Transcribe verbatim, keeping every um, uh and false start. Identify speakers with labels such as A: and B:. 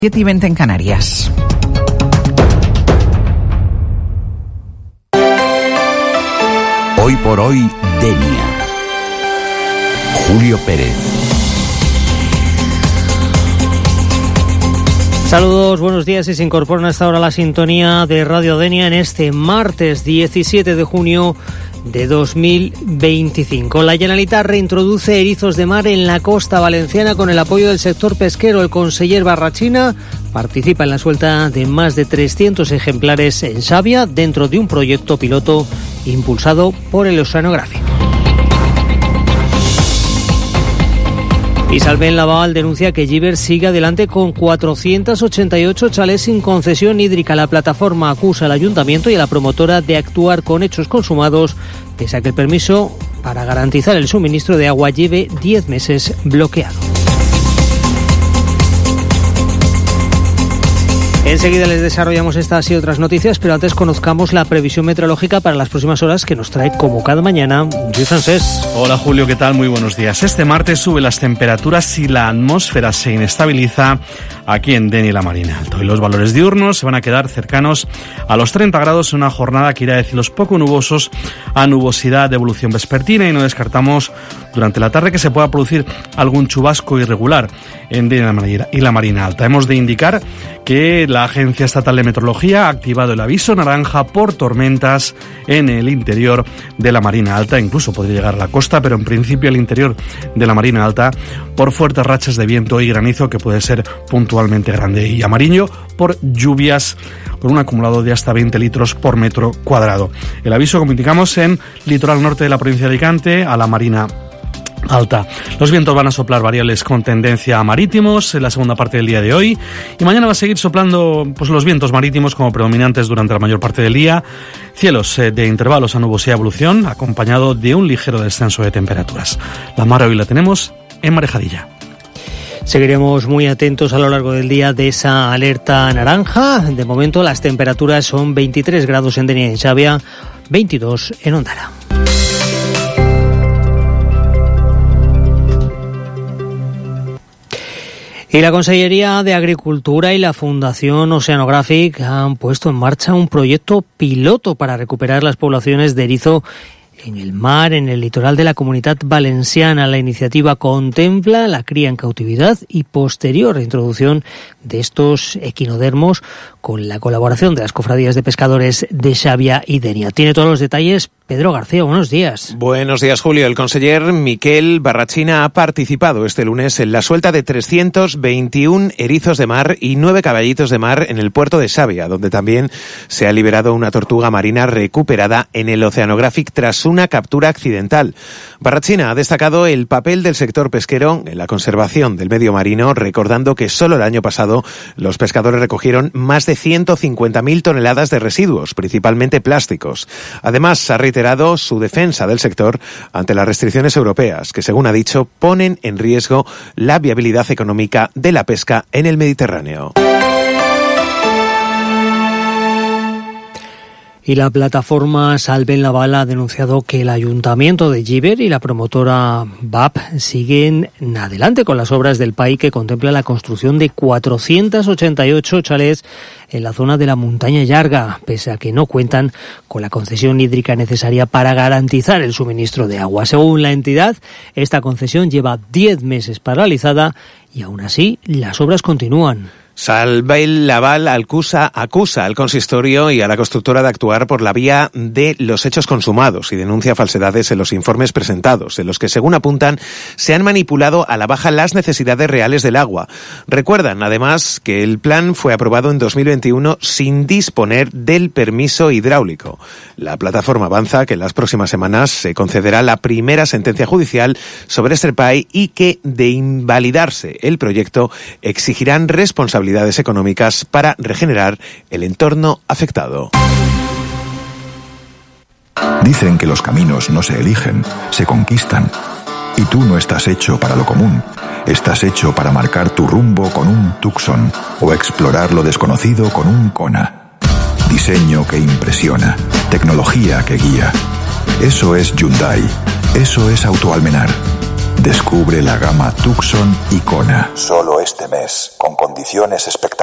A: siete y veinte en Canarias.
B: Hoy por hoy, Denia. Julio Pérez.
C: Saludos, buenos días y se incorporan hasta ahora a la sintonía de Radio Denia en este martes diecisiete de junio de dos mil veinticinco. La Generalitat reintroduce erizos de mar en la costa valenciana con el apoyo del sector pesquero. El conseller Barrachina participa en la suelta de más de trescientos ejemplares en Xàbia dentro de un proyecto piloto impulsado por el Oceanographic. Y Salvén Laval denuncia que Llíber sigue adelante con cuatrocientos ochenta y ocho chalés sin concesión hídrica. La plataforma acusa al ayuntamiento y a la promotora de actuar con hechos consumados, pese a que el permiso para garantizar el suministro de agua lleve diez meses bloqueado. Enseguida les desarrollamos estas y otras noticias, pero antes conozcamos la previsión meteorológica para las próximas horas que nos trae, como cada mañana, Lluís Francés.
D: Hola Julio, ¿qué tal? Muy buenos días. Este martes suben las temperaturas y la atmósfera se inestabiliza aquí en Denia y la Marina Alta. Hoy los valores diurnos se van a quedar cercanos a los treinta grados en una jornada que irá de cielos poco nubosos a nubosidad de evolución vespertina, y no descartamos durante la tarde que se pueda producir algún chubasco irregular en Denia y la Marina Alta. Hemos de indicar que la Agencia Estatal de Meteorología ha activado el aviso naranja por tormentas en el interior de la Marina Alta. Incluso podría llegar a la costa, pero en principio el interior de la Marina Alta por fuertes rachas de viento y granizo que puede ser puntualmente grande, y amarillo por lluvias con un acumulado de hasta veinte litros por metro cuadrado. El aviso, como indicamos, en litoral norte de la provincia de Alicante, a la Marina Alta. Los vientos van a soplar variables con tendencia a marítimos en la segunda parte del día de hoy, y mañana va a seguir soplando pues los vientos marítimos como predominantes durante la mayor parte del día. Cielos eh, de intervalos a nubosidad evolución, acompañado de un ligero descenso de temperaturas. La mar hoy la tenemos en Marejadilla.
C: Seguiremos muy atentos a lo largo del día de esa alerta naranja. De momento las temperaturas son veintitrés grados en Denia y en Xàbia, veintidós en Ondara. Y la Consellería de Agricultura y la Fundación Oceanographic han puesto en marcha un proyecto piloto para recuperar las poblaciones de erizo en el mar, en el litoral de la Comunitat Valenciana. La iniciativa contempla la cría en cautividad y posterior reintroducción de estos equinodermos con la colaboración de las cofradías de pescadores de Xàbia y Denia. Tiene todos los detalles Pedro García. Buenos días.
E: Buenos días, Julio. El conseller Miquel Barrachina ha participado este lunes en la suelta de trescientos veintiún erizos de mar y nueve caballitos de mar en el puerto de Xàbia, donde también se ha liberado una tortuga marina recuperada en el Oceanographic tras una captura accidental. Barrachina ha destacado el papel del sector pesquero en la conservación del medio marino, recordando que solo el año pasado los pescadores recogieron más de ciento cincuenta mil toneladas de residuos, principalmente plásticos. Además, ha reiterado su defensa del sector ante las restricciones europeas, que, según ha dicho, ponen en riesgo la viabilidad económica de la pesca en el Mediterráneo.
C: Y la plataforma Salvén Laval ha denunciado que el Ayuntamiento de Llíber y la promotora V A P siguen adelante con las obras del P A I que contempla la construcción de cuatrocientos ochenta y ocho chalés en la zona de la Montaña Llarga, pese a que no cuentan con la concesión hídrica necesaria para garantizar el suministro de agua. Según la entidad, esta concesión lleva diez meses paralizada y aún así las obras continúan.
E: Salvén Laval acusa, acusa al consistorio y a la constructora de actuar por la vía de los hechos consumados y denuncia falsedades en los informes presentados, en los que, según apuntan, se han manipulado a la baja las necesidades reales del agua. Recuerdan, además, que el plan fue aprobado en dos mil veintiuno sin disponer del permiso hidráulico. La plataforma avanza que en las próximas semanas se concederá la primera sentencia judicial sobre este P A I y que, de invalidarse el proyecto, exigirán responsabilidades económicas para regenerar el entorno afectado.
F: Dicen que los caminos no se eligen, se conquistan. Y tú no estás hecho para lo común. Estás hecho para marcar tu rumbo con un Tucson o explorar lo desconocido con un Kona. Diseño que impresiona, tecnología que guía. Eso es Hyundai. Eso es Autoalmenar. Descubre la gama Tucson Icona. Solo este mes, con condiciones espectaculares.